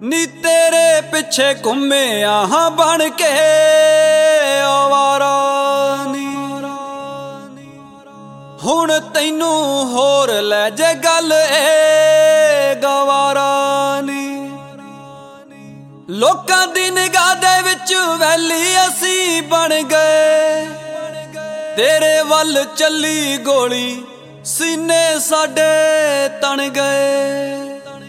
ਨੀ ਤੇਰੇ ਪਿੱਛੇ ਘੁੰਮਿਆ ਹਾਂ ਬਣ ਕੇ ਆਵਾਰਾ ਨੀ ਹੁਣ ਤੈਨੂੰ ਹੋਰ ਲੈ ਜੇ ਗੱਲ ਏ ਗਵਾਰਾ ਨੀ ਲੋਕਾਂ ਦੀ ਨਿਗਾਹ ਦੇ ਵਿੱਚ ਵੈਲੀ ਅਸੀਂ ਬਣ ਗਏ ਤੇਰੇ ਵੱਲ ਚੱਲੀ ਗੋਲੀ ਸੀਨੇ ਸਾਡੇ ਤਣ ਗਏ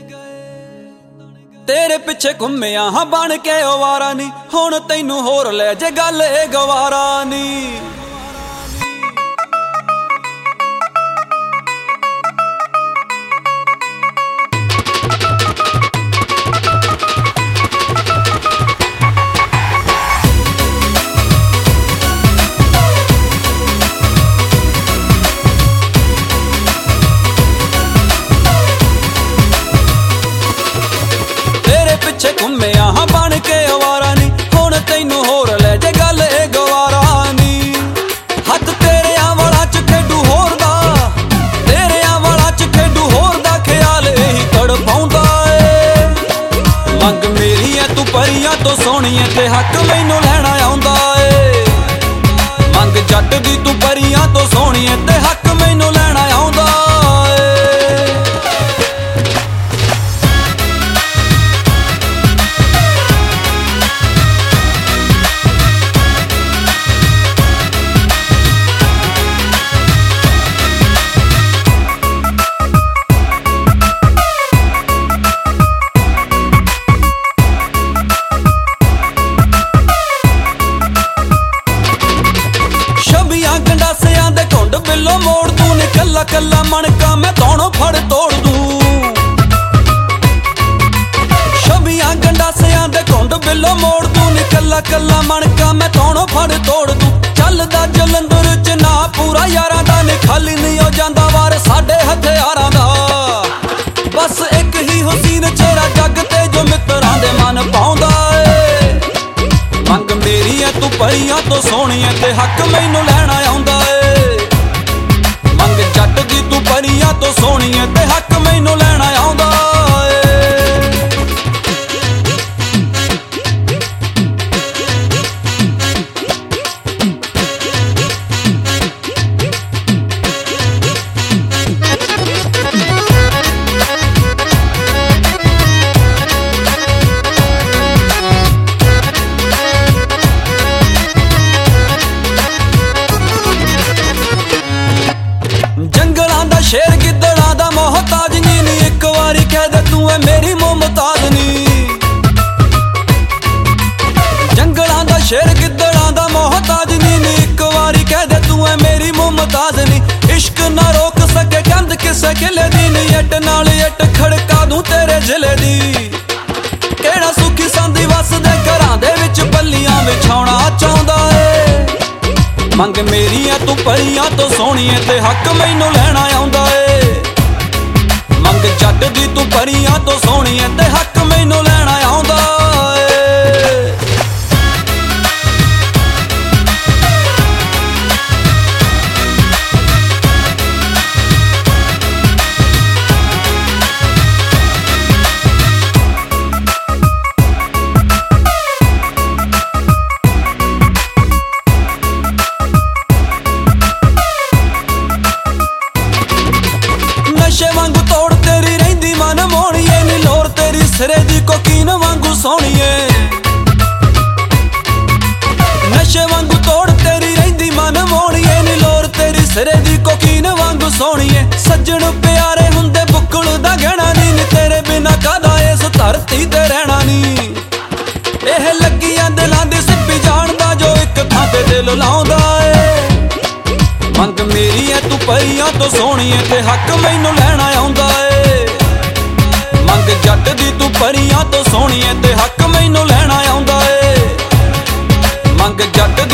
तेरे पिछे घुम्मिया हाँ बन के आवारा नी हुण तैनू होर ले जे गल ए गवारा नी पिछे घुम्मिया हाँ बन के आवारा नी हुण तैनू होर ले जे गल ए गवारा नी हथ तेरे वाला च खेडू होर दा तेरे वाला च खेडू होर दा ख्याल यही तड़पाउंदा ए मंग मेरी है तू परियां तो सोहणी है ते हक मैनू लैणा आउंदा ए मंग जट दी तू परियां तो सोहणी है ते हक मैनू लैणा आउंदा गंडासियां दे घुंड बिलो मोड़ तू नी कल्ला कल्ला मणका मैं दोनों फड़ तोड़ दूं छबियां गंडासियां दे घुंड बिलो मोड़ तू नी कल्ला कल्ला मणका मैं दोनों फड़ तोड़ दूं चलदा जलंधर च ना पूरा यारां दा नी खाली नहीं हो जांदा वार साडे हथियारां दा बस एक ही हुसीन चेहरा जग ते जो मित्रां दे मन पाउंदा ए मंग मेरी है तू परियां तो सोहणी है ते हक मैनू लैणा आउंदा ए मंग जट दी तू परियां तो सोहणी है ते हक मैनू लैणा आउंदा शेर गिद्दड़ा दा मोहताज नी नी एक वारी कह दे तू है मेरी मुमताज नी जंगलां दा शेर गिद्दड़ा दा मोहताज नी नी एक वारी कह दे तू है मेरी मुमताज नी इश्क ना रोक सके कंध किसे किले दी नी अट नाल अट खड़का दूं तेरे जिले दी केड़ा सुखी संदी वसदे घरां दे विच पल्लियां विछाउणा चाहुंदा ए मंग मेरी है तू परियां तो सोहणी है ते हक मैनू लैणा आउंदा ए मंग जट दी तू परियां तो सोहणी है ते हक मैनू लैणा आउंदा नशे वांगू तोड़ तेरी रहिंदी मन मोहणीए नी लोर तेरी सिरे दी कोकीन वांगू सोहणीए नशे वांगू तोड़ तेरी रहिंदी मन मोहणीए नी लोर तेरी सिरे दी कोकीन वांगू सोहणीए सज्जण प्यारे हुंदे बुक्कल दा गहना नी तेरे बिना कादा इस धरती ते रहना नी एह लगियां दिलां दी सिप्पी जाणदा जो एक थां ते दिल लाउंदा ए मंग मेरी है तू परियां तो सोहणी है ते हक मैनू लैणा आउंदा ए मंग जट दी तू परियां तो सोहणी है ते हक मैनू लैणा आउंदा ए मंग जट